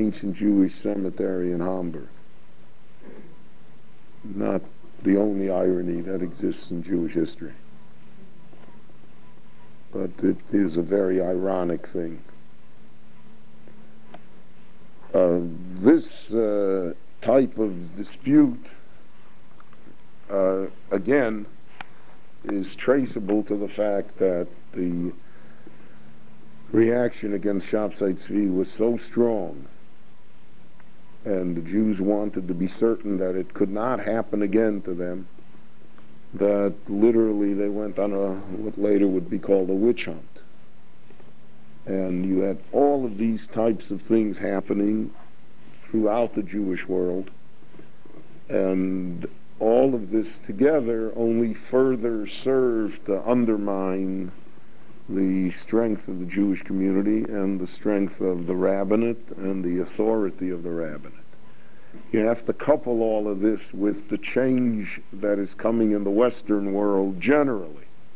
ancient Jewish cemetery in Hamburg. Not the only irony that exists in Jewish history, but it is a very ironic thing. This type of dispute, again, is traceable to the fact that the reaction against Shabtai Tzvi was so strong, and the Jews wanted to be certain that it could not happen again to them, that literally they went on what later would be called a witch hunt. And you had all of these types of things happening throughout the Jewish world, and all of this together only further served to undermine the strength of the Jewish community and the strength of the rabbinate and the authority of the rabbinate. You have to couple all of this with the change that is coming in the Western world generally.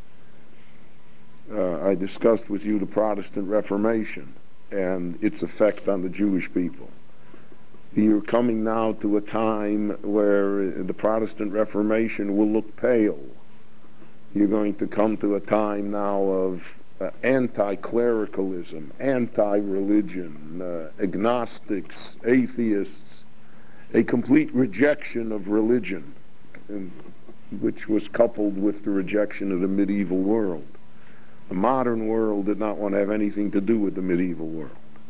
I discussed with you the Protestant Reformation and its effect on the Jewish people. You're coming now to a time where the Protestant Reformation will look pale. You're going to come to a time now of anti-clericalism, anti-religion, agnostics, atheists, a complete rejection of religion, which was coupled with the rejection of the medieval world. The modern world did not want to have anything to do with the medieval world.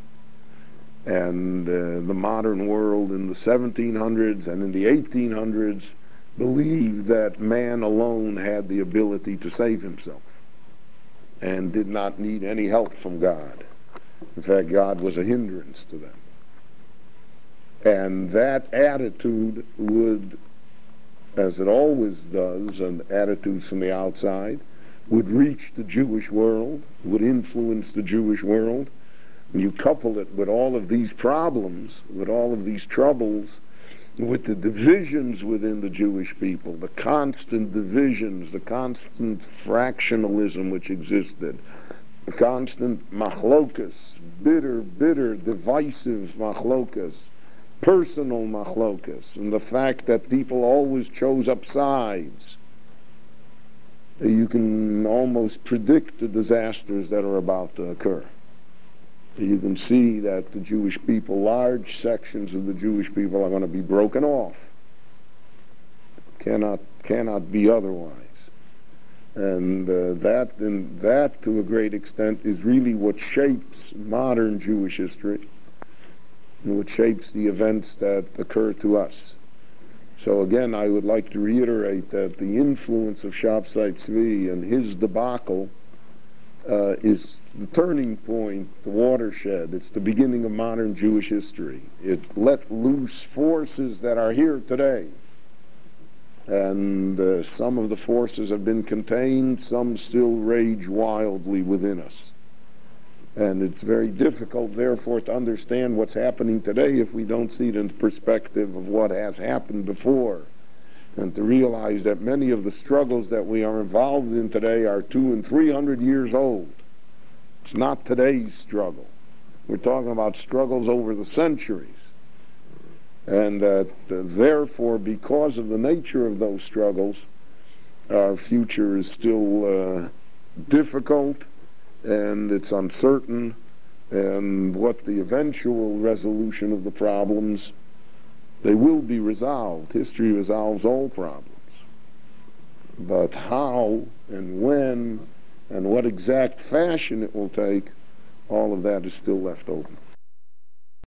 And the modern world in the 1700s and in the 1800s believed that man alone had the ability to save himself and did not need any help from God. In fact, God was a hindrance to them. And that attitude would, as it always does, and attitudes from the outside, would reach the Jewish world, would influence the Jewish world. And you couple it with all of these problems, with all of these troubles, with the divisions within the Jewish people, the constant divisions, the constant fractionalism which existed, the constant machlokas, bitter, divisive machlokas, personal machlokas, and the fact that people always chose up sides. You can almost predict the disasters that are about to occur. You can see that the Jewish people, large sections of the Jewish people, are going to be broken off. Cannot be otherwise. And that, to a great extent, is really what shapes modern Jewish history and what shapes the events that occur to us. So again, I would like to reiterate that the influence of Shabtai Tzvi and his debacle is the turning point, the watershed. It's the beginning of modern Jewish history. It let loose forces that are here today. And some of the forces have been contained, some still rage wildly within us. And it's very difficult, therefore, to understand what's happening today if we don't see it in the perspective of what has happened before. And to realize that many of the struggles that we are involved in today are 200 and 300 years old. It's not today's struggle. We're talking about struggles over the centuries. And that, therefore, because of the nature of those struggles, our future is still difficult, and it's uncertain, and what the eventual resolution of the problems, they will be resolved. History resolves all problems. But how and when and what exact fashion it will take, all of that is still left open.